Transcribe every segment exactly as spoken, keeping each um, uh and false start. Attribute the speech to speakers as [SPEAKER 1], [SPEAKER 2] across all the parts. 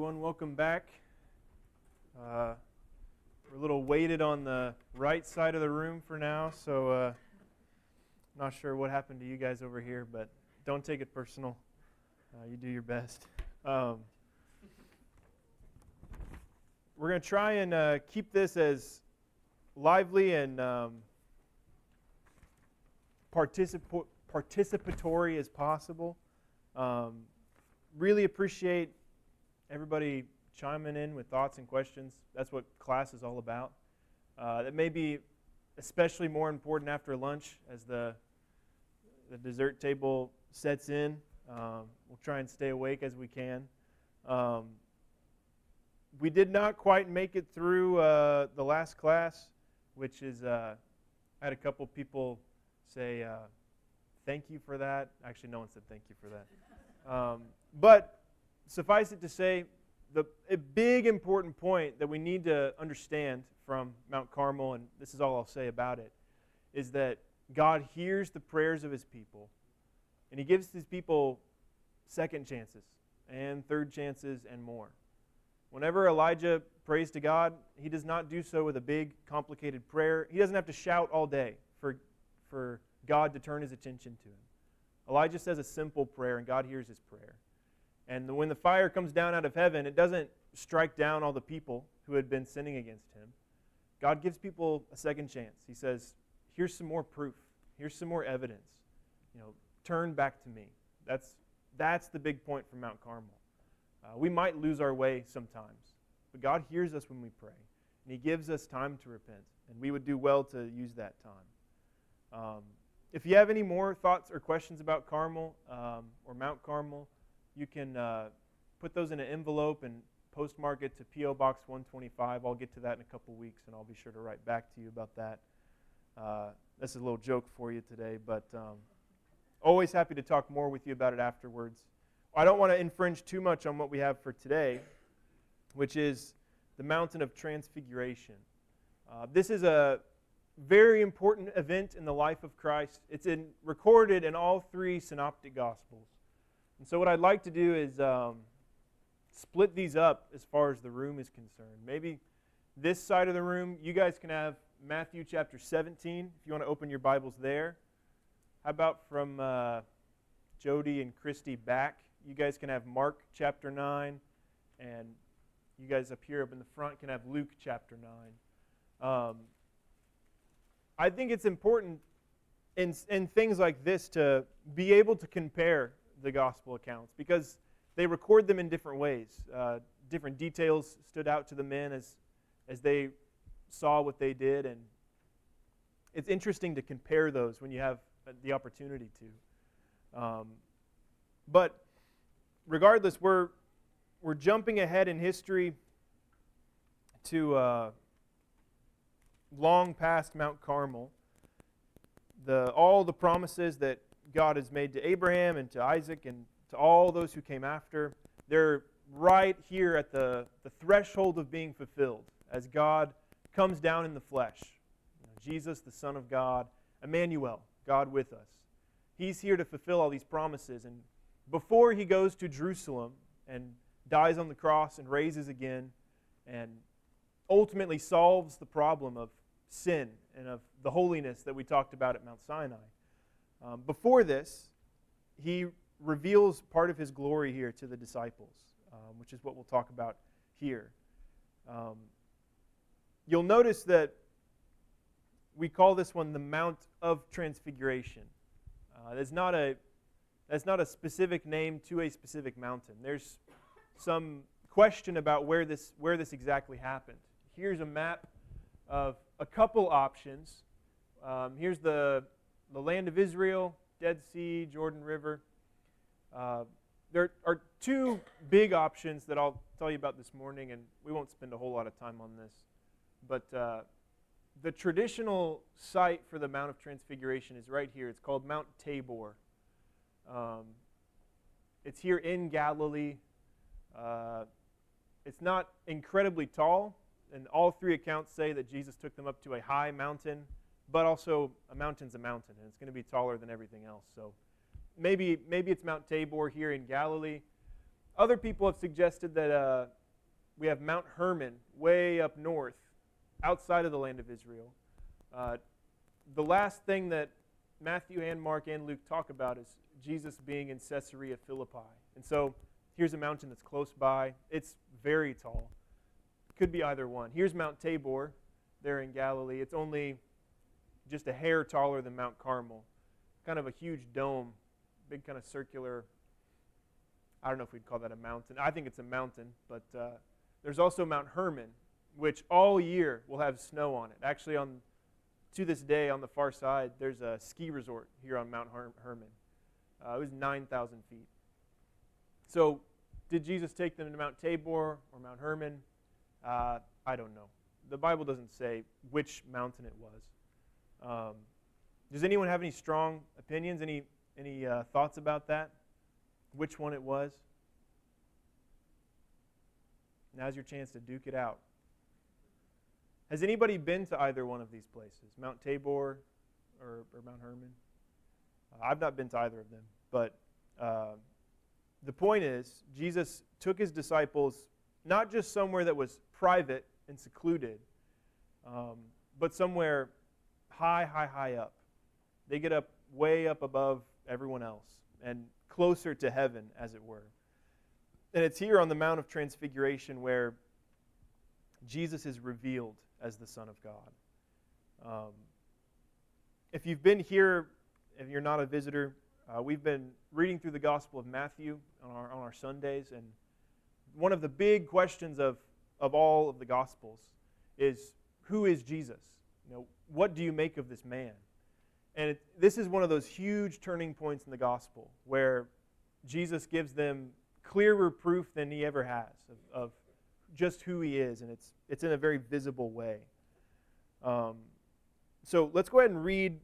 [SPEAKER 1] everyone. Welcome back. Uh, we're a little weighted on the right side of the room for now, so uh, not sure what happened to you guys over here, but don't take it personal. Uh, you do your best. Um, we're going to try and uh, keep this as lively and um, particip- participatory as possible. Um, really appreciate everybody chiming in with thoughts and questions. That's what class is all about. Uh, that may be especially more important after lunch as the the dessert table sets in. Um, we'll try and stay awake as we can. Um, we did not quite make it through uh, the last class, which is, uh, I had a couple people say uh, thank you for that. Actually, no one said thank you for that. Um, but suffice it to say, the a big important point that we need to understand from Mount Carmel, and this is all I'll say about it, is that God hears the prayers of His people, and He gives His people second chances and third chances and more. Whenever Elijah prays to God, he does not do so with a big, complicated prayer. He doesn't have to shout all day for, for God to turn His attention to him. Elijah says a simple prayer, and God hears his prayer. And when the fire comes down out of heaven, it doesn't strike down all the people who had been sinning against Him. God gives people a second chance. He says, here's some more proof. Here's some more evidence. You know, turn back to me. That's, that's the big point from Mount Carmel. Uh, we might lose our way sometimes, but God hears us when we pray, and He gives us time to repent, and we would do well to use that time. Um, if you have any more thoughts or questions about Carmel um, or Mount Carmel, you can uh, put those in an envelope and postmark it to P O Box one twenty-five. I'll get to that in a couple weeks, and I'll be sure to write back to you about that. Uh, that's a little joke for you today, but um, always happy to talk more with you about it afterwards. I don't want to infringe too much on what we have for today, which is the Mountain of Transfiguration. Uh, this is a very important event in the life of Christ. It's in, recorded in all three synoptic Gospels. And so what I'd like to do is um, split these up as far as the room is concerned. Maybe this side of the room, you guys can have Matthew chapter seventeen, if you want to open your Bibles there. How about from uh, Jody and Christy back? You guys can have Mark chapter nine, and you guys up here up in the front can have Luke chapter nine. Um, I think it's important in, in things like this to be able to compare the gospel accounts because they record them in different ways. Uh, different details stood out to the men as, as they saw what they did, and it's interesting to compare those when you have the opportunity to. Um, but regardless, we're we're jumping ahead in history to uh, long past Mount Carmel. The all the promises that God has made to Abraham and to Isaac and to all those who came after, they're right here at the, the threshold of being fulfilled as God comes down in the flesh. You know, Jesus, the Son of God, Emmanuel, God with us. He's here to fulfill all these promises. And before He goes to Jerusalem and dies on the cross and raises again and ultimately solves the problem of sin and of the holiness that we talked about at Mount Sinai, Um, before this, He reveals part of His glory here to the disciples, um, which is what we'll talk about here. Um, you'll notice that we call this one the Mount of Transfiguration. Uh, that's not a that's not a specific name to a specific mountain. There's some question about where this where this exactly happened. Here's a map of a couple options. Um, here's the the land of Israel, Dead Sea, Jordan River. Uh, there are two big options that I'll tell you about this morning, and we won't spend a whole lot of time on this. But uh, the traditional site for the Mount of Transfiguration is right here. It's called Mount Tabor. Um, it's here in Galilee. Uh, it's not incredibly tall, and all three accounts say that Jesus took them up to a high mountain, but also a mountain's a mountain, and it's going to be taller than everything else. So maybe maybe it's Mount Tabor here in Galilee. Other people have suggested that uh, we have Mount Hermon way up north, outside of the land of Israel. Uh, the last thing that Matthew and Mark and Luke talk about is Jesus being in Caesarea Philippi. And so here's a mountain that's close by. It's very tall. Could be either one. Here's Mount Tabor there in Galilee. It's only just a hair taller than Mount Carmel. Kind of a huge dome, big kind of circular, I don't know if we'd call that a mountain. I think it's a mountain, but uh, there's also Mount Hermon, which all year will have snow on it. Actually, on to this day, on the far side, there's a ski resort here on Mount Her- Hermon. Uh, it was nine thousand feet. So, did Jesus take them to Mount Tabor or Mount Hermon? Uh, I don't know. The Bible doesn't say which mountain it was. Um, does anyone have any strong opinions, any, any uh, thoughts about that? Which one it was? Now's your chance to duke it out. Has anybody been to either one of these places, Mount Tabor or, or Mount Hermon? Uh, I've not been to either of them, but uh, the point is, Jesus took his disciples not just somewhere that was private and secluded, um, but somewhere high, high, high up. They get up way up above everyone else and closer to heaven, as it were. And it's here on the Mount of Transfiguration where Jesus is revealed as the Son of God. Um, if you've been here, if you're not a visitor, uh, we've been reading through the Gospel of Matthew on our, on our Sundays, and one of the big questions of, of all of the Gospels is, who is Jesus? You know, what do you make of this man? And it, this is one of those huge turning points in the Gospel where Jesus gives them clearer proof than he ever has of, of just who he is, and it's it's in a very visible way. Um, so let's go ahead and read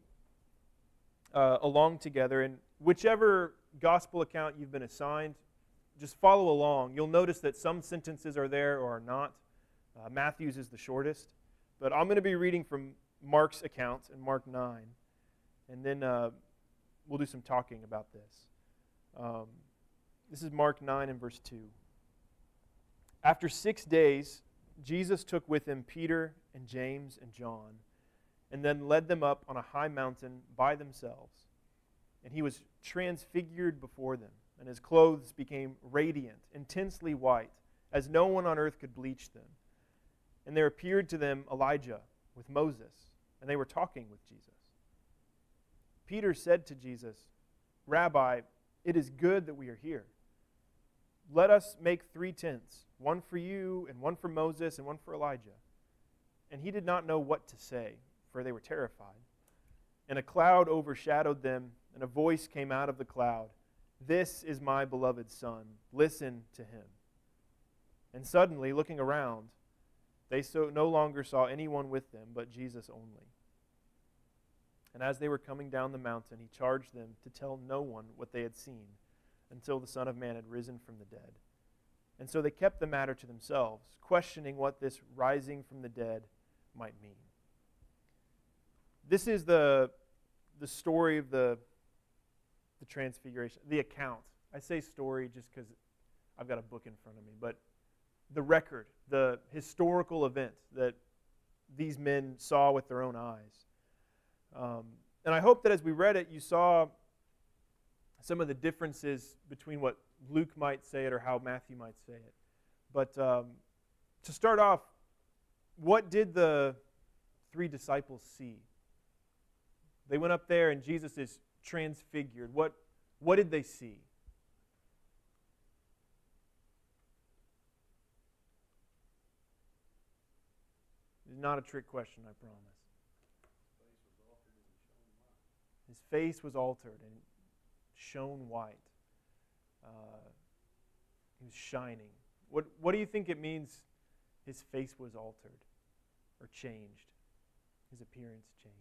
[SPEAKER 1] uh, along together, and whichever Gospel account you've been assigned, just follow along. You'll notice that some sentences are there or are not. Uh, Matthew's is the shortest, but I'm going to be reading from Mark's account in Mark nine. And then uh, we'll do some talking about this. Um, this is Mark nine and verse two. After six days, Jesus took with him Peter and James and John, and then led them up on a high mountain by themselves. And he was transfigured before them, and his clothes became radiant, intensely white, as no one on earth could bleach them. And there appeared to them Elijah with Moses, and they were talking with Jesus. Peter said to Jesus, "Rabbi, it is good that we are here. Let us make three tents, one for you, and one for Moses, and one for Elijah." And he did not know what to say, for they were terrified. And a cloud overshadowed them, and a voice came out of the cloud, "This is my beloved Son. Listen to him." And suddenly, looking around, they so no longer saw anyone with them but Jesus only. And as they were coming down the mountain, he charged them to tell no one what they had seen until the Son of Man had risen from the dead. And so they kept the matter to themselves, questioning what this rising from the dead might mean. This is the, the story of the, the Transfiguration, the account. I say story just because I've got a book in front of me, but the record, the historical event that these men saw with their own eyes. Um, and I hope that as we read it, you saw some of the differences between what Luke might say it or how Matthew might say it. But um, to start off, what did the three disciples see? They went up there and Jesus is transfigured. What, what did they see? It's not a trick question, I promise. His face was altered and shone white. Uh, he was shining. What, what do you think it means his face was altered or changed? His appearance changed.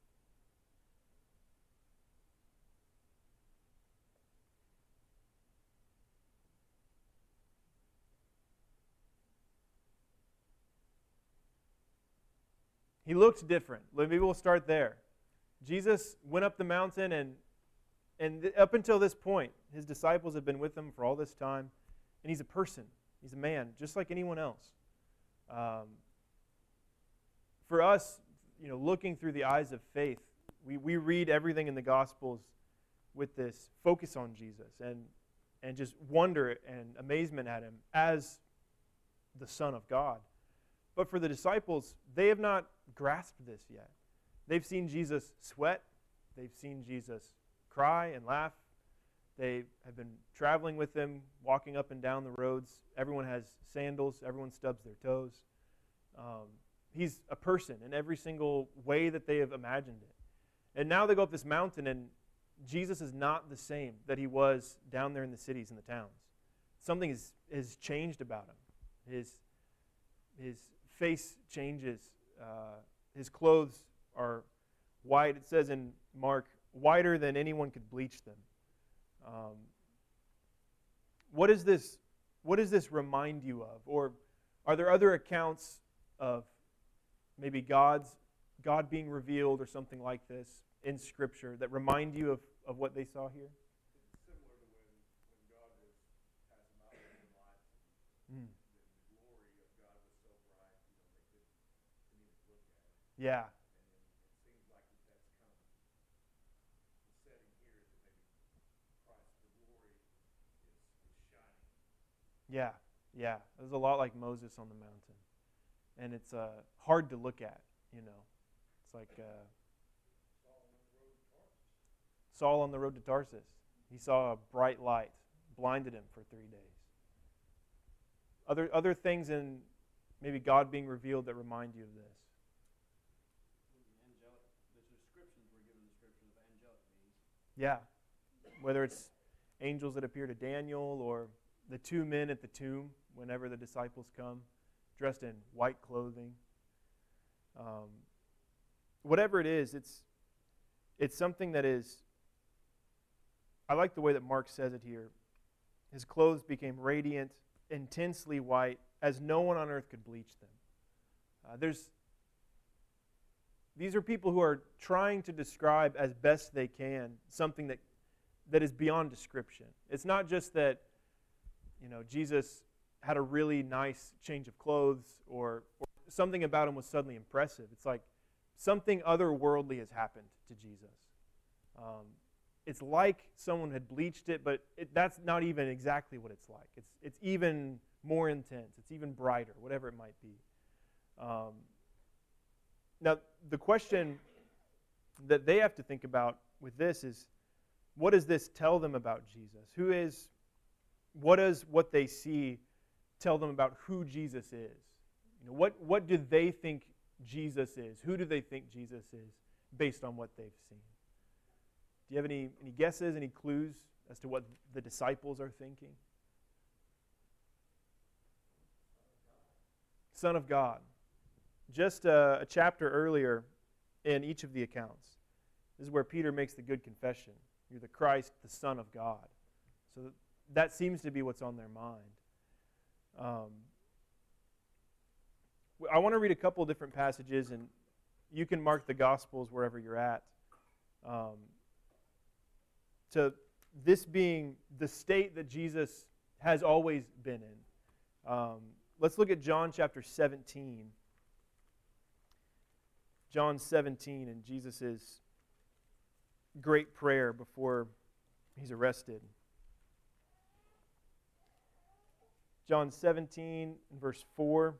[SPEAKER 1] He looked different. Maybe we'll start there. Jesus went up the mountain, and, and up until this point, his disciples have been with him for all this time, and he's a person. He's a man, just like anyone else. Um, for us, you know, looking through the eyes of faith, we, we read everything in the Gospels with this focus on Jesus and and just wonder and amazement at him as the Son of God. But for the disciples, they have not grasped this yet. They've seen Jesus sweat. They've seen Jesus cry and laugh. They have been traveling with him, walking up and down the roads. Everyone has sandals. Everyone stubs their toes. Um, he's a person in every single way that they have imagined it. And now they go up this mountain, and Jesus is not the same that he was down there in the cities and the towns. Something is, is changed about him. His, his face changes. Uh, his clothes are white. It says in Mark, whiter than anyone could bleach them. Um, what is this? What does this remind you of? Or are there other accounts of maybe God's God being revealed or something like this in Scripture that remind you of, of what they saw here?
[SPEAKER 2] It's similar to when, when God was has them out in the light.
[SPEAKER 1] Mm.
[SPEAKER 2] The, the glory of God was so bright, you know, they couldn't, couldn't even look at it.
[SPEAKER 1] Yeah.
[SPEAKER 2] And it, it seems like that that's kind of the setting here is that maybe Christ, the glory is, is shining.
[SPEAKER 1] Yeah, yeah. It was a lot like Moses on the mountain. And it's uh, hard to look at, you know. It's like uh, Saul on the road to Tarsus. He saw a bright light, blinded him for three days. Other, other things in maybe God being revealed that remind you of this?
[SPEAKER 3] Angelic, the descriptions were given descriptions of angelic beings.
[SPEAKER 1] Yeah. Whether it's angels that appear to Daniel or the two men at the tomb whenever the disciples come, dressed in white clothing. Um, whatever it is, it's it's something that is, I like the way that Mark says it here. His clothes became radiant, intensely white, as no one on earth could bleach them. Uh, there's These are people who are trying to describe as best they can something that that is beyond description. It's not just that, you know, Jesus had a really nice change of clothes or, or something about him was suddenly impressive. It's like something otherworldly has happened to Jesus. Um, it's like someone had bleached it, but it, that's not even exactly what it's like. It's it's even more intense. It's even brighter, whatever it might be. Um, now, the question that they have to think about with this is, what does this tell them about Jesus? Who is, what does what they see tell them about who Jesus is? You know, what, what do they think Jesus is? Who do they think Jesus is based on what they've seen? Do you have any, any guesses, any clues as to what the disciples are thinking? Son of God. Just a, a chapter earlier in each of the accounts, this is where Peter makes the good confession. You're the Christ, the Son of God. So that seems to be what's on their mind. Um, I want to read a couple different passages, and you can mark the Gospels wherever you're at. Um, to this being the state that Jesus has always been in. Um, let's look at John chapter seventeen. John seventeen and Jesus' great prayer before he's arrested. John seventeen, verse four.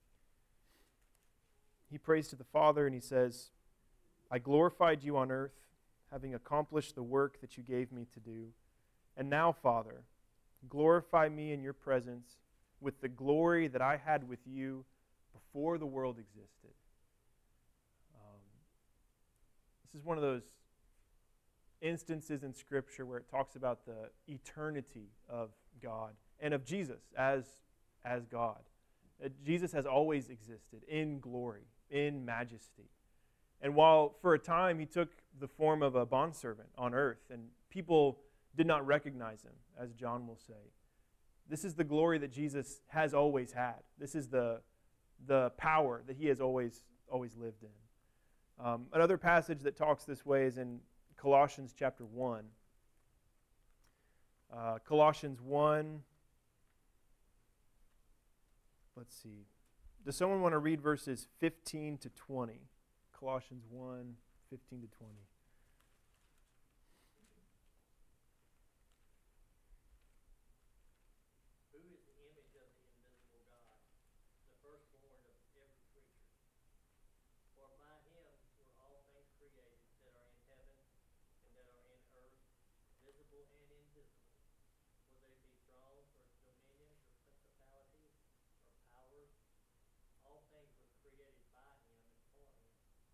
[SPEAKER 1] He prays to the Father and he says, I glorified you on earth, having accomplished the work that you gave me to do. And now, Father, glorify me in your presence with the glory that I had with you before the world existed. Um, this is one of those instances in Scripture where it talks about the eternity of God and of Jesus as, as God. Uh, Jesus has always existed in glory, in majesty. And while for a time he took the form of a bondservant on earth, and people did not recognize him, as John will say, this is the glory that Jesus has always had. This is the, the power that he has always, always lived in. Um, another passage that talks this way is in Colossians chapter one. Uh, Colossians one, let's see. Does someone want to read verses fifteen to twenty? Colossians one, fifteen to twenty.
[SPEAKER 4] Who is the image of the invisible God, the firstborn of every creature? For by him were all things created that are in heaven and that are in earth, visible and invisible, whether they be thrones or dominions or principalities or powers. All things were created by him and for him.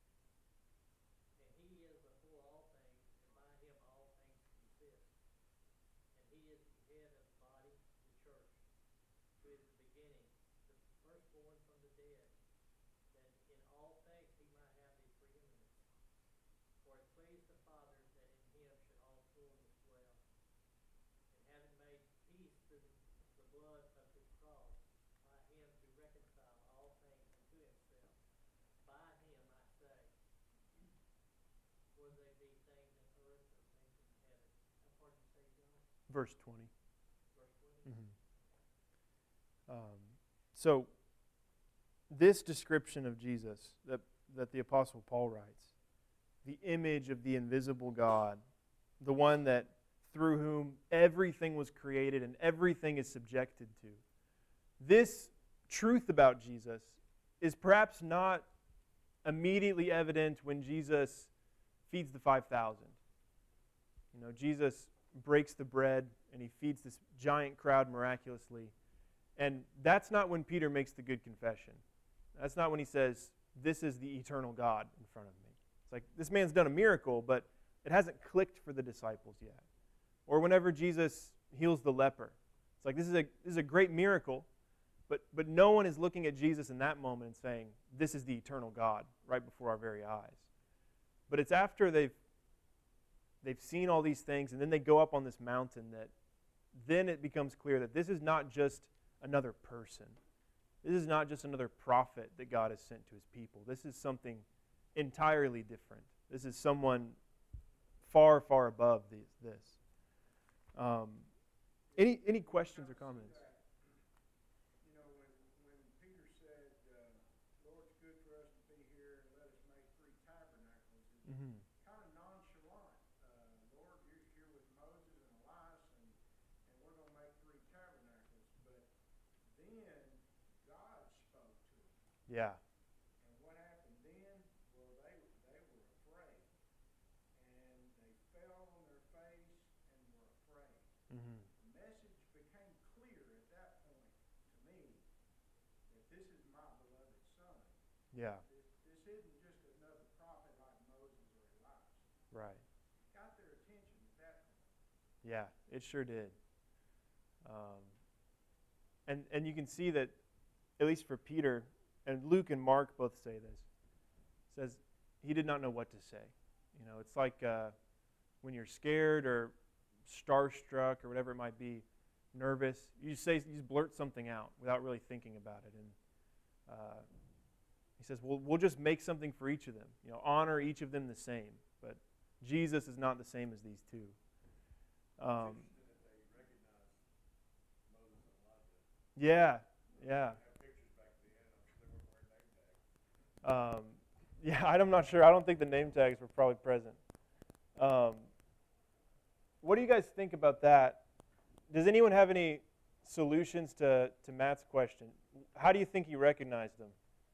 [SPEAKER 4] And he is before all things, and by him all things consist. And he is the head of the body, the church, who is the beginning, the firstborn from the dead, that in all things he might have the preeminence. For it pleased the Father that in him should all fullness dwell. And having made peace through the blood of his cross, by him to reconcile all things unto himself. By him, I say, whether they be things in earth or things in heaven. How far did you say, John?
[SPEAKER 1] Verse twenty.
[SPEAKER 4] Verse twenty?
[SPEAKER 1] Mm-hmm. Um, so, this description of Jesus that, that the Apostle Paul writes, the image of the invisible God, the one that through whom everything was created and everything is subjected to. This truth about Jesus is perhaps not immediately evident when Jesus feeds the five thousand. You know, Jesus breaks the bread and he feeds this giant crowd miraculously. And that's not when Peter makes the good confession. That's not when he says, "This is the eternal God in front of me." It's like, this man's done a miracle, but it hasn't clicked for the disciples yet. Or whenever Jesus heals the leper. It's like, this is a, this is a great miracle, but, but no one is looking at Jesus in that moment and saying, this is the eternal God right before our very eyes. But it's after they've, they've seen all these things, and then they go up on this mountain, that then it becomes clear that this is not just another person. This is not just another prophet that God has sent to his people. This is something entirely different. This is someone far, far above these, this. Um, any any questions or comments?
[SPEAKER 2] You know, when, when Peter said, uh, Lord, it's good for us to be here and let us make three tabernacles, it's
[SPEAKER 1] Mm-hmm.
[SPEAKER 2] kind of nonchalant. Uh, Lord, you're here with Moses and Elias, and, and we're going to make three tabernacles. But then God spoke to them.
[SPEAKER 1] Yeah.
[SPEAKER 2] And what happened then? Well, they, they were afraid. And they fell on their face and were afraid.
[SPEAKER 1] Mm-hmm.
[SPEAKER 2] The message became clear at that point to me that this is my beloved son.
[SPEAKER 1] Yeah.
[SPEAKER 2] This, this isn't just another prophet like Moses or Elias.
[SPEAKER 1] Right.
[SPEAKER 2] Got their attention at that point.
[SPEAKER 1] Yeah, it sure did. Um, and and you can see that, at least for Peter, and Luke and Mark both say this, says he did not know what to say. You know, it's like uh, when you're scared or starstruck or whatever it might be, nervous, you just say, you just blurt something out without really thinking about it. And uh, he says, well, we'll just make something for each of them. You know, honor each of them the same. But Jesus is not the same as these two. Um, yeah, yeah. Um, yeah, I'm not sure. I don't think the name tags were probably present. Um, what do you guys think about that? Does anyone have any solutions to, to Matt's question? How do you think he recognized them?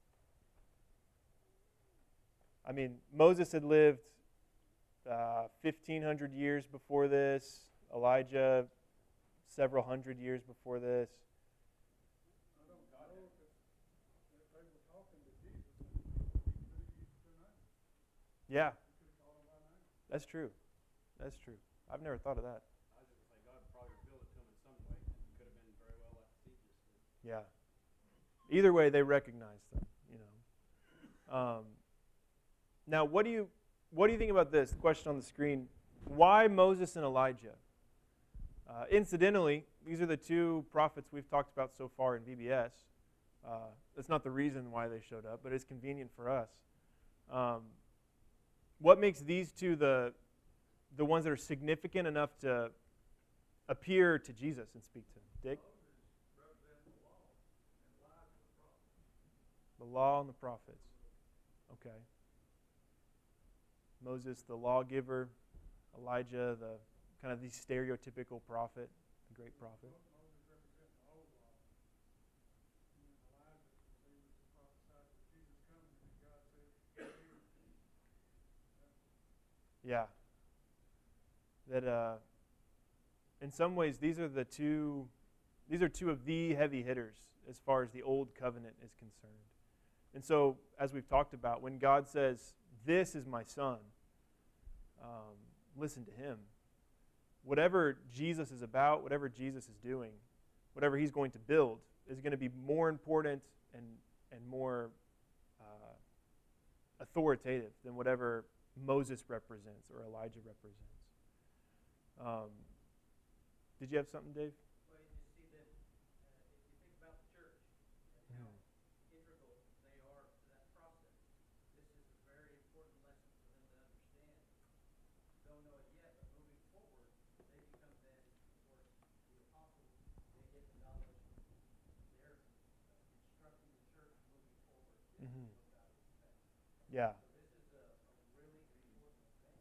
[SPEAKER 1] I mean, Moses had lived uh, fifteen hundred years before this. Elijah, several hundred years before this.
[SPEAKER 2] I don't know if, if they were talking to Jesus, he could have used their name.
[SPEAKER 1] Yeah,
[SPEAKER 2] He could have called them by name.
[SPEAKER 1] that's true. That's true. I've never thought of that.
[SPEAKER 3] I was just gonna say, God probably revealed it to him in some way. It could have been very well like Cephas did.
[SPEAKER 1] Yeah. Either way, they recognized them. You know. Um, now, what do you what do you think about this? The question on the screen: why Moses and Elijah? Uh, incidentally, these are the two prophets we've talked about so far in V B S. Uh, that's not the reason why they showed up, but it's convenient for us. Um, what makes these two the the ones that are significant enough to appear to Jesus and speak to him? Dick?
[SPEAKER 2] Moses represented the law, and Elijah
[SPEAKER 1] The law and the prophets. Okay. Moses, the lawgiver. Elijah, the kind of the stereotypical prophet, the great prophet.
[SPEAKER 2] Moses representing the old law. And then Elijah, he was the prophesied with Jesus coming, and God said, "Here, here."
[SPEAKER 1] Yeah. That uh, in some ways these are the two these are two of the heavy hitters as far as the old covenant is concerned. And so, as we've talked about, when God says, "This is my son," um, listen to him. Whatever Jesus is about, whatever Jesus is doing, whatever he's going to build is going to be more important and and more uh, authoritative than whatever Moses represents or Elijah represents. Um, did you have something, Dave?
[SPEAKER 4] Well, you see that uh, if you think about the church and how integral they are to that process, this is a very important lesson for them to understand. Don't know it yet, but moving forward, they become then, of course, the apostles. They get the knowledge. They're uh, instructing the church moving forward. This
[SPEAKER 1] Mhm.
[SPEAKER 4] is what God expects.
[SPEAKER 1] Yeah.
[SPEAKER 4] So this is a, a really important event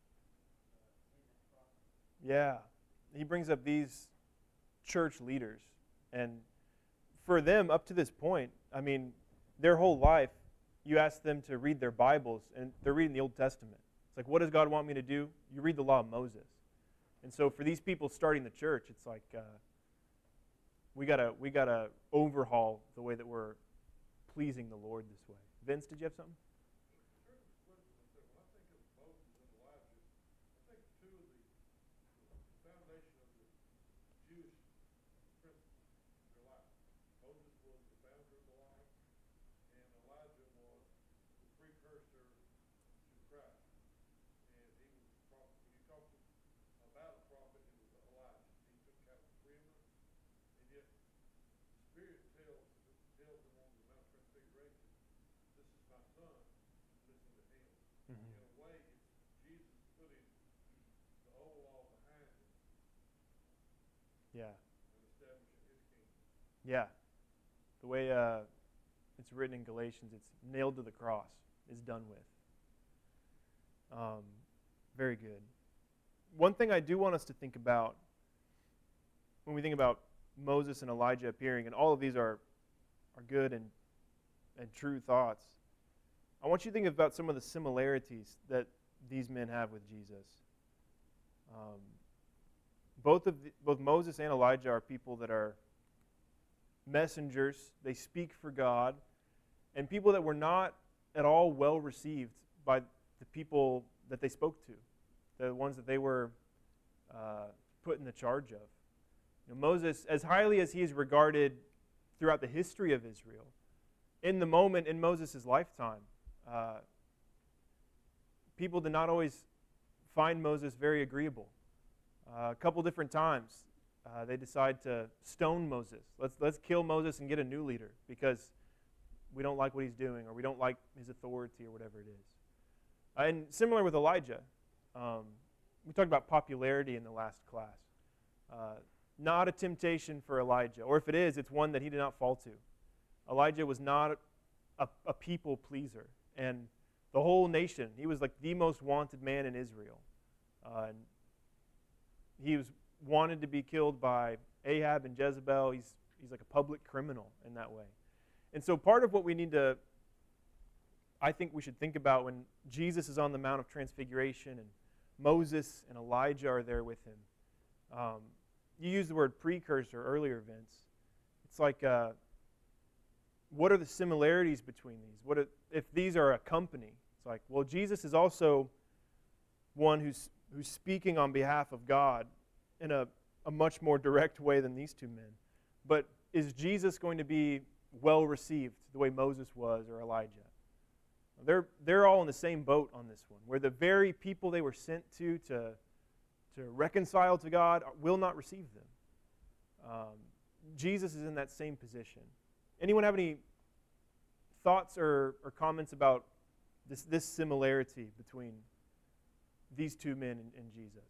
[SPEAKER 4] uh, in that process.
[SPEAKER 1] Yeah. He brings up these church leaders. And for them, up to this point, I mean, their whole life, you ask them to read their Bibles, and they're reading the Old Testament. It's like, what does God want me to do? You read the law of Moses. And so for these people starting the church, it's like uh, we gotta we gotta overhaul the way that we're pleasing the Lord this way. Vince, did you have something?
[SPEAKER 2] When I think of Moses and Elijah, I think two of the foundation of the Jewish principles in their life. Moses was the founder of the life, and Elijah was the precursor to Christ. And he was the prophet. When you talk about a prophet, it was Elijah. He took kind of the preeminence, and yet the Spirit tells tells him on the Mount Transfiguration, "This is my son. Listen to him."
[SPEAKER 1] Mm-hmm.
[SPEAKER 2] In a way, it's Jesus putting the old law behind him
[SPEAKER 1] Yeah.
[SPEAKER 2] and establishing his kingdom.
[SPEAKER 1] Yeah. The way uh, it's written in Galatians, it's nailed to the cross, is done with. Um, very good. One thing I do want us to think about when we think about Moses and Elijah appearing, and all of these are, are good and, and true thoughts, I want you to think about some of the similarities that these men have with Jesus. Um, both of the, both Moses and Elijah are people that are messengers. They speak for God, and people that were not at all well received by the people that they spoke to, the ones that they were uh, put in the charge of. You know, Moses, as highly as he is regarded throughout the history of Israel, in the moment in Moses' lifetime, uh, people did not always find Moses very agreeable. Uh, a couple different times, uh, they decide to stone Moses. Let's let's kill Moses and get a new leader because we don't like what he's doing, or we don't like his authority, or whatever it is. Uh, and similar with Elijah, um, we talked about popularity in the last class. Uh, not a temptation for Elijah, or if it is, it's one that he did not fall to. Elijah was not a, a people pleaser, and the whole nation, he was like the most wanted man in Israel. Uh, and he was wanted to be killed by Ahab and Jezebel. He's he's like a public criminal in that way. And so part of what we need to, I think we should think about when Jesus is on the Mount of Transfiguration and Moses and Elijah are there with him. Um, you used the word precursor earlier, Vince. It's like, uh, what are the similarities between these? What are, if these are a company? It's like, well, Jesus is also one who's who's speaking on behalf of God in a, a much more direct way than these two men. But is Jesus going to be well received the way Moses was or Elijah? They're, they're all in the same boat on this one, where the very people they were sent to to, to reconcile to God will not receive them. Um, Jesus is in that same position. Anyone have any thoughts or, or comments about this, this similarity between these two men and, and Jesus?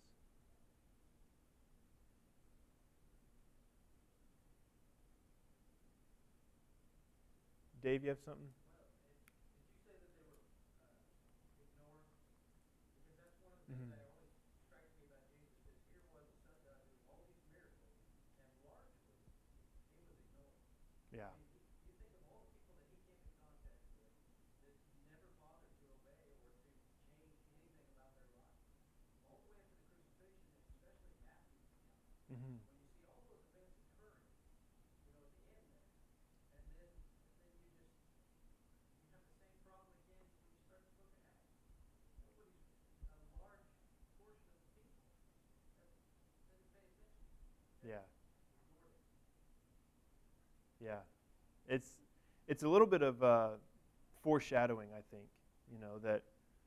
[SPEAKER 1] Dave, you have something?
[SPEAKER 4] Did you say that they were uh, ignored? Because that's one of the things
[SPEAKER 1] Mhm.
[SPEAKER 4] that always strikes me about Jesus is here was a son God doing all these miracles, and largely he was ignored.
[SPEAKER 1] Yeah.
[SPEAKER 4] I mean, you, you think of all the people that he came in contact with that never bothered to obey or to change anything about their life, all the way up to the crucifixion, and especially Matthew's account.
[SPEAKER 1] Mm-hmm.
[SPEAKER 4] When you see all those events occurring, you know, at the end there, and then and then you just you have the same problem again when you start the book of Acts. Nobody's a large portion of the people that didn't pay attention. They
[SPEAKER 1] Yeah.
[SPEAKER 4] ignored it.
[SPEAKER 1] Yeah. It's it's a little bit of uh, foreshadowing, I think. You know that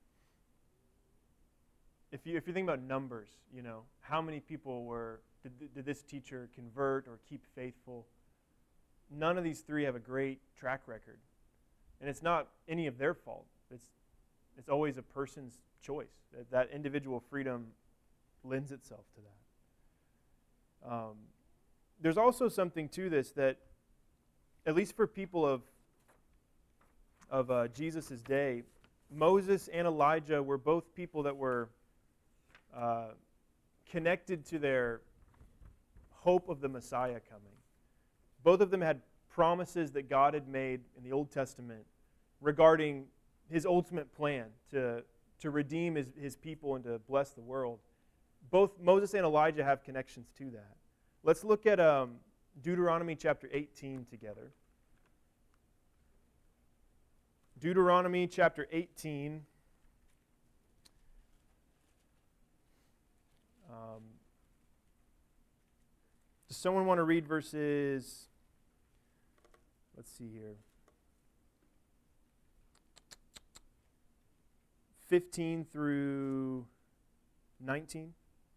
[SPEAKER 1] if you if you think about numbers, you know how many people were did did this teacher convert or keep faithful? None of these three have a great track record, and it's not any of their fault. It's it's always a person's choice. That, that individual freedom lends itself to that. Um, there's also something to this that, at least for people of of uh, Jesus' day, Moses and Elijah were both people that were uh, connected to their hope of the Messiah coming. Both of them had promises that God had made in the Old Testament regarding his ultimate plan to, to redeem his, his people and to bless the world. Both Moses and Elijah have connections to that. Let's look at um, Deuteronomy chapter eighteen together. Deuteronomy chapter eighteen. Um, does someone want to read verses? Let's see here. fifteen through nineteen.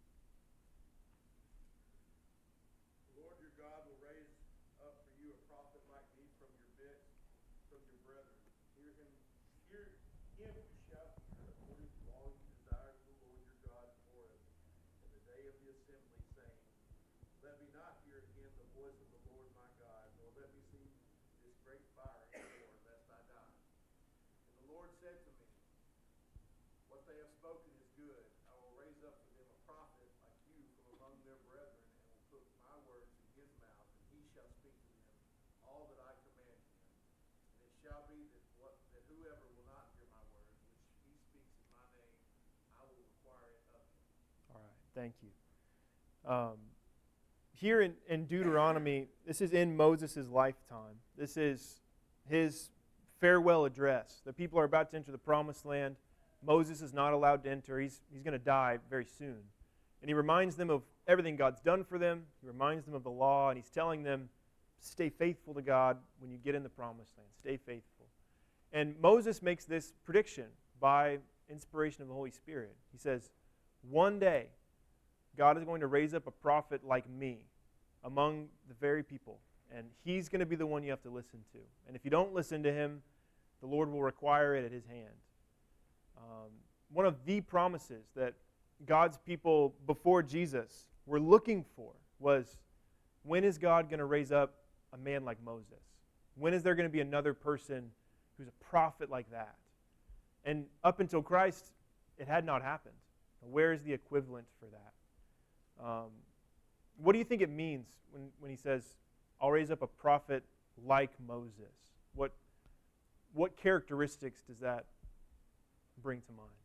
[SPEAKER 2] The Lord your God will raise up for you a prophet like me from your midst, from your brethren. Hear him, hear him you shall hear, according to all you desire of the Lord your God in Horeb, in the day of the assembly, saying, Let me not hear again the voice of the Lord my God, nor let me see this great fire anymore, lest I die. And the Lord said to me, What they have spoken is good. I will raise up for them a prophet like you from among their brethren, and will put my words in his mouth, and he shall speak to them all that I command him. And it shall be that what that whoever will not hear my words, which he speaks in my name, I will require it of him.
[SPEAKER 1] All right, thank you. Um, here in, in Deuteronomy, this is in Moses' lifetime. This is his farewell address. The people are about to enter the promised land. Moses is not allowed to enter. He's, he's going to die very soon. And he reminds them of everything God's done for them. He reminds them of the law, and he's telling them, stay faithful to God when you get in the promised land. Stay faithful. And Moses makes this prediction by inspiration of the Holy Spirit. He says, one day, God is going to raise up a prophet like me among the very people, and he's going to be the one you have to listen to. And if you don't listen to him, the Lord will require it at his hand. Um, one of the promises that God's people before Jesus were looking for was, when is God going to raise up a man like Moses? When is there going to be another person who's a prophet like that? And up until Christ, it had not happened. Where is the equivalent for that? Um, what do you think it means when, when he says, I'll raise up a prophet like Moses? What, what characteristics does that bring to mind?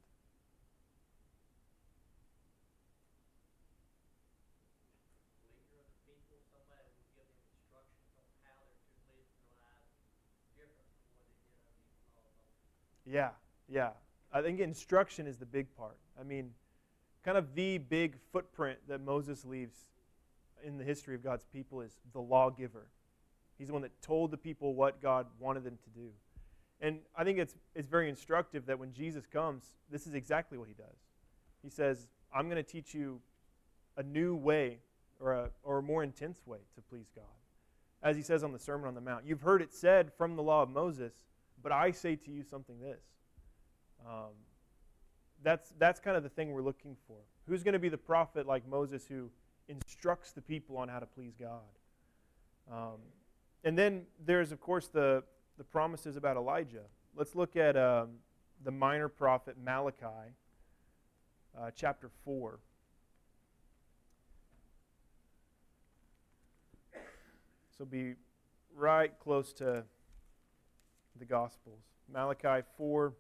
[SPEAKER 4] Leader of the people, somebody who will give them instructions on how they're to live their lives different from what they did under the law of Moses.
[SPEAKER 1] Yeah, yeah. I think instruction is the big part. I mean, kind of the big footprint that Moses leaves in the history of God's people is the lawgiver. He's the one that told the people what God wanted them to do. And I think it's it's very instructive that when Jesus comes, this is exactly what he does. He says, I'm going to teach you a new way or a, or a more intense way to please God. As he says on the Sermon on the Mount, you've heard it said from the law of Moses, but I say to you something this. Um, that's, that's kind of the thing we're looking for. Who's going to be the prophet like Moses who instructs the people on how to please God? Um, and then there's, of course, the the promises about Elijah. Let's look at um, the minor prophet Malachi, uh, chapter four. This will be right close to the Gospels. Malachi four.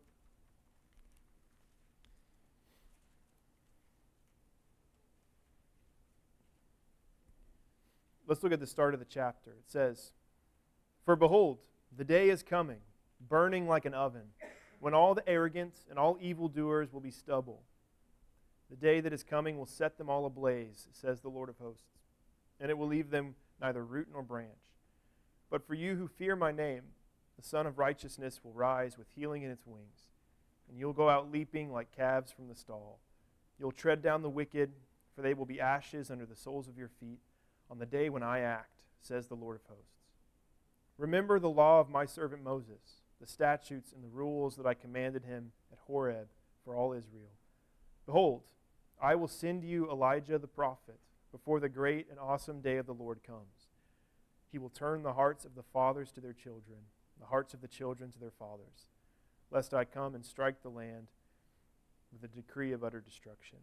[SPEAKER 1] Let's look at the start of the chapter. It says, "For behold, the day is coming, burning like an oven, when all the arrogant and all evildoers will be stubble. The day that is coming will set them all ablaze, says the Lord of hosts, and it will leave them neither root nor branch. But for you who fear my name, the Son of Righteousness will rise with healing in its wings, and you'll go out leaping like calves from the stall. You'll tread down the wicked, for they will be ashes under the soles of your feet on the day when I act, says the Lord of hosts. Remember the law of my servant Moses, the statutes and the rules that I commanded him at Horeb for all Israel. Behold, I will send you Elijah the prophet before the great and awesome day of the Lord comes. He will turn the hearts of the fathers to their children, the hearts of the children to their fathers, lest I come and strike the land with a decree of utter destruction."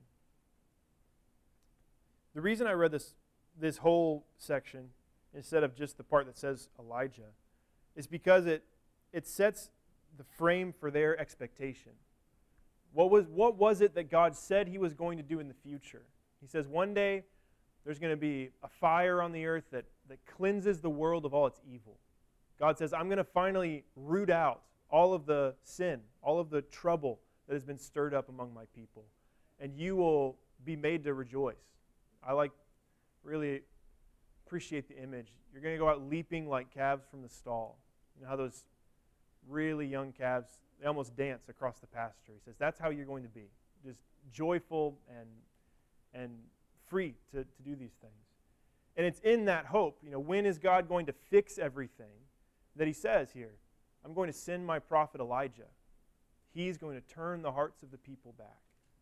[SPEAKER 1] The reason I read this, this whole section instead of just the part that says Elijah is because it, it sets the frame for their expectation. What was, what was it that God said he was going to do in the future? He says one day there's going to be a fire on the earth that, that cleanses the world of all its evil. God says, I'm going to finally root out all of the sin, all of the trouble that has been stirred up among my people, and you will be made to rejoice. I like, really appreciate the image. You're going to go out leaping like calves from the stall. You know how those really young calves, they almost dance across the pasture. He says, that's how you're going to be, just joyful and and free to, to do these things. And it's in that hope, you know, when is God going to fix everything, that he says here, I'm going to send my prophet Elijah. He's going to turn the hearts of the people back.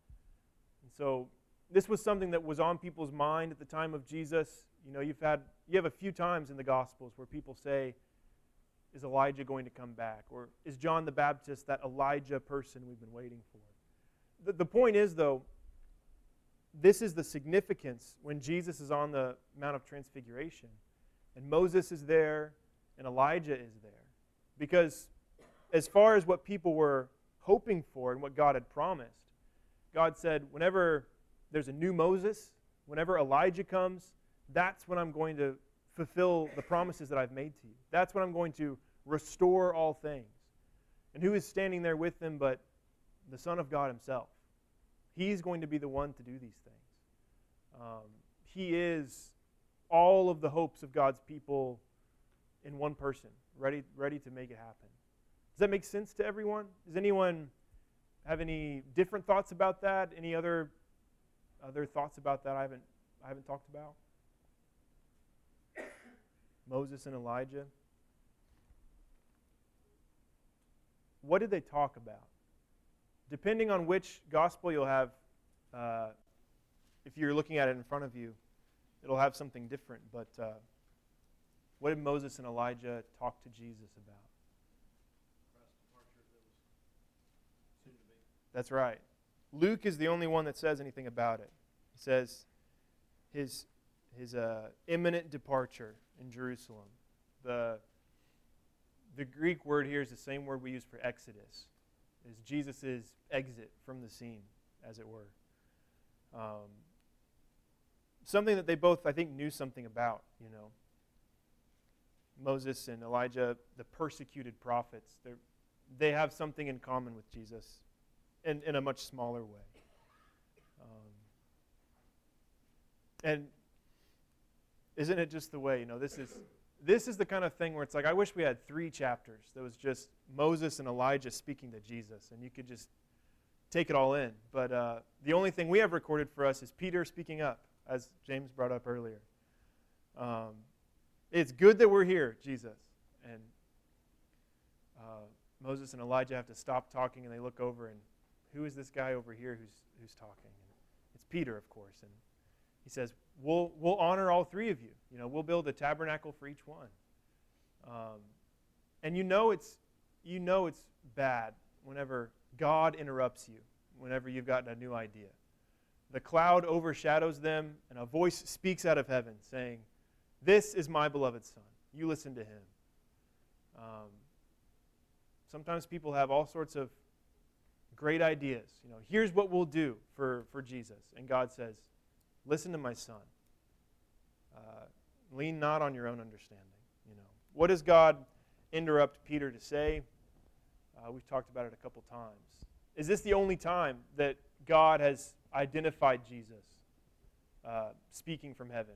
[SPEAKER 1] And so this was something that was on people's mind at the time of Jesus. You know, you've had you have a few times in the Gospels where people say, is Elijah going to come back? Or is John the Baptist that Elijah person we've been waiting for? The, the point is, though, this is the significance when Jesus is on the Mount of Transfiguration and Moses is there and Elijah is there. Because as far as what people were hoping for and what God had promised, God said, whenever there's a new Moses, whenever Elijah comes, that's when I'm going to fulfill the promises that I've made to you. That's when I'm going to restore all things. And who is standing there with them but the Son of God himself? He's going to be the one to do these things. Um, he is all of the hopes of God's people in one person, ready, ready to make it happen. Does that make sense to everyone? Does anyone have any different thoughts about that? Any other other thoughts about that I haven't I haven't talked about? Moses and Elijah. What did they talk about? Depending on which gospel you'll have, uh, if you're looking at it in front of you, it'll have something different. But uh, what did Moses and Elijah talk to Jesus about? That's right. Luke is the only one that says anything about it. He says his his uh, imminent departure in Jerusalem. The the Greek word here is the same word we use for Exodus. Is Jesus' exit from the scene, as it were. Um, something that they both, I think, knew something about, you know. Moses and Elijah, the persecuted prophets, they have something in common with Jesus in, in a much smaller way. Um, and isn't it just the way, you know, this is this is the kind of thing where it's like, I wish we had three chapters that was just Moses and Elijah speaking to Jesus, and you could just take it all in. But uh, the only thing we have recorded for us is Peter speaking up, as James brought up earlier. Um, it's good that we're here, Jesus. And uh, Moses and Elijah have to stop talking, and they look over, and who is this guy over here who's who's talking? And it's Peter, of course. And he says, we'll we'll honor all three of you. You know, we'll build a tabernacle for each one. Um, And you know it's you know it's bad whenever God interrupts you, whenever you've gotten a new idea. The cloud overshadows them, and a voice speaks out of heaven saying, "This is my beloved Son. You listen to him." Um, sometimes people have all sorts of great ideas. You know, here's what we'll do for, for Jesus. And God says, listen to my Son. Uh, lean not on your own understanding. You know, what does God interrupt Peter to say? Uh, we've talked about it a couple times. Is this the only time that God has identified Jesus uh, speaking from heaven?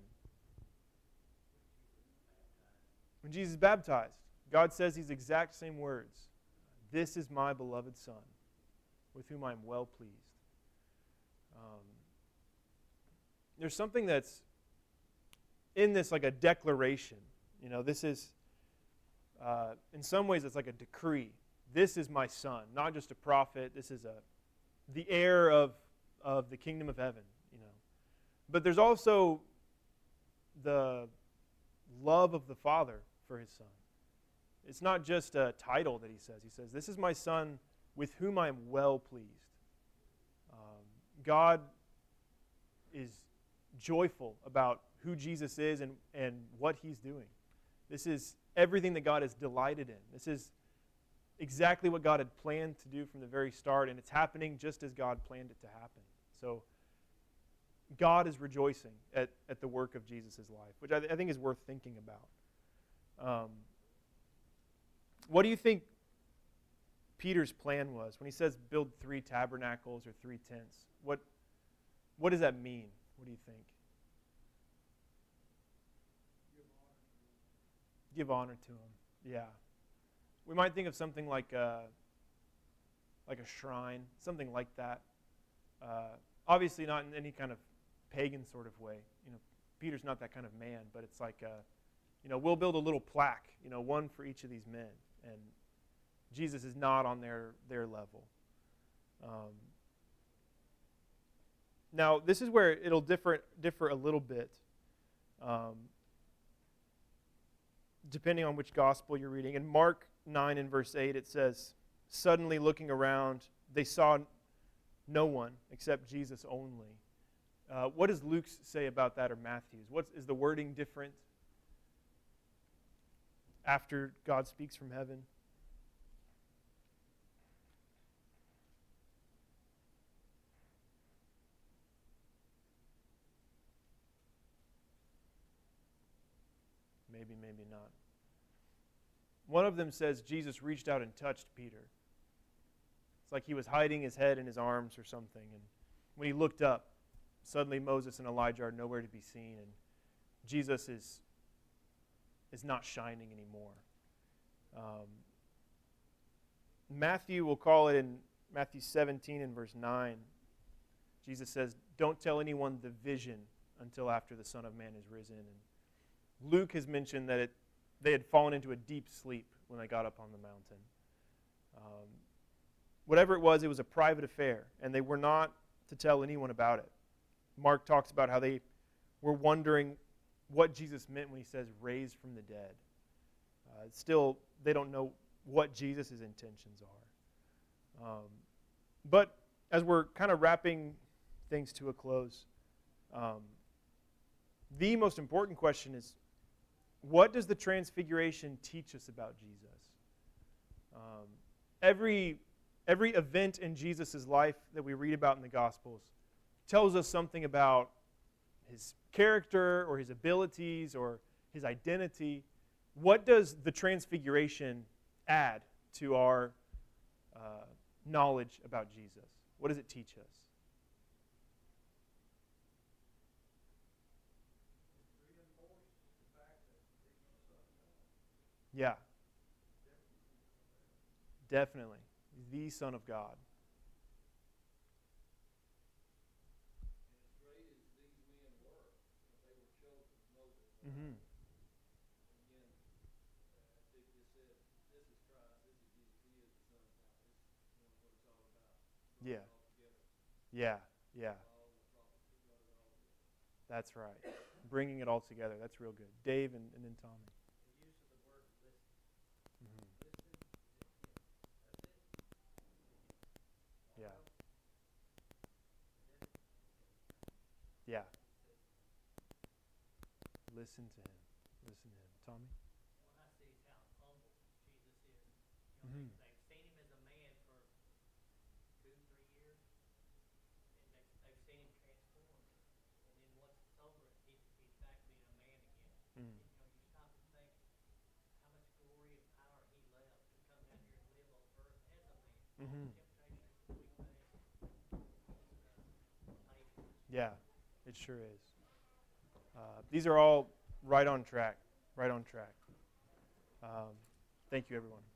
[SPEAKER 1] When Jesus is baptized, God says these exact same words. This is my beloved Son, with whom I am well pleased. Um, there's something that's in this like a declaration. You know, this is, uh, in some ways, it's like a decree. This is my Son, not just a prophet. This is a the heir of, of the kingdom of heaven, you know. But there's also the love of the Father for his Son. It's not just a title that he says. He says, this is my Son with whom I am well pleased. Um, God is joyful about who Jesus is and, and what he's doing. This is everything that God is delighted in. This is exactly what God had planned to do from the very start, and it's happening just as God planned it to happen. So God is rejoicing at, at the work of Jesus' life, which I, th- I think is worth thinking about. Um, what do you think Peter's plan was when he says build three tabernacles or three tents? What, what does that mean? What do you think? Give honor to him. Yeah. We might think of something like a, like a shrine, something like that. Uh, obviously not in any kind of pagan sort of way. You know, Peter's not that kind of man, but it's like, a, you know, we'll build a little plaque, you know, one for each of these men. And Jesus is not on their, their level. Um, now, this is where it'll differ, differ a little bit. Um, depending on which gospel you're reading. In Mark nine and verse eight, it says, suddenly looking around, they saw no one except Jesus only. Uh, what does Luke say about that, or Matthew's? What is the wording different after God speaks from heaven? Maybe, maybe not. One of them says Jesus reached out and touched Peter. It's like he was hiding his head in his arms or something. And when he looked up, suddenly Moses and Elijah are nowhere to be seen. And Jesus is, is not shining anymore. Um, Matthew will call it in Matthew seventeen and verse nine. Jesus says, don't tell anyone the vision until after the Son of Man is risen. And Luke has mentioned that it, they had fallen into a deep sleep when they got up on the mountain. Um, whatever it was, it was a private affair, and they were not to tell anyone about it. Mark talks about how they were wondering what Jesus meant when he says raised from the dead. Uh, still, they don't know what Jesus' intentions are. Um, but as we're kind of wrapping things to a close, um, the most important question is, what does the Transfiguration teach us about Jesus? Um, every, every event in Jesus' life that we read about in the Gospels tells us something about his character or his abilities or his identity. What does the Transfiguration add to our uh, knowledge about Jesus? What does it teach us? Yeah. Definitely. The Son of God.
[SPEAKER 2] And as great as these men were, they were chosen, Moses.
[SPEAKER 1] Mm-hmm.
[SPEAKER 2] Again, uh, I think this says, this is Christ, this is Jesus, he is the Son of God. This is you know, what it's all about. Bringing
[SPEAKER 1] Yeah.
[SPEAKER 2] it all together.
[SPEAKER 1] Yeah. Yeah.
[SPEAKER 2] All the prophets, he brought it all together.
[SPEAKER 1] That's right. Bringing it all together. That's real good. Dave and, and then Tommy.
[SPEAKER 4] The use of the word listen.
[SPEAKER 1] Mm-hmm. Yeah. Listen to him. Listen to him. Tommy?
[SPEAKER 4] What I see is how humble Jesus is. You know,
[SPEAKER 1] Mhm.
[SPEAKER 4] they, they've seen him as a man for two, three years, and they've, they've seen him transformed. And then once it's over, he, he's back being a man again.
[SPEAKER 1] Mm.
[SPEAKER 4] And, you know, you stop and think how much glory and power he left to come down here and live on earth as a man. All
[SPEAKER 1] Mhm.
[SPEAKER 4] the temptations that we face. Just uh, amazing.
[SPEAKER 1] Yeah, it sure is. Uh, these are all right on track. Right on track. Um, thank you, everyone.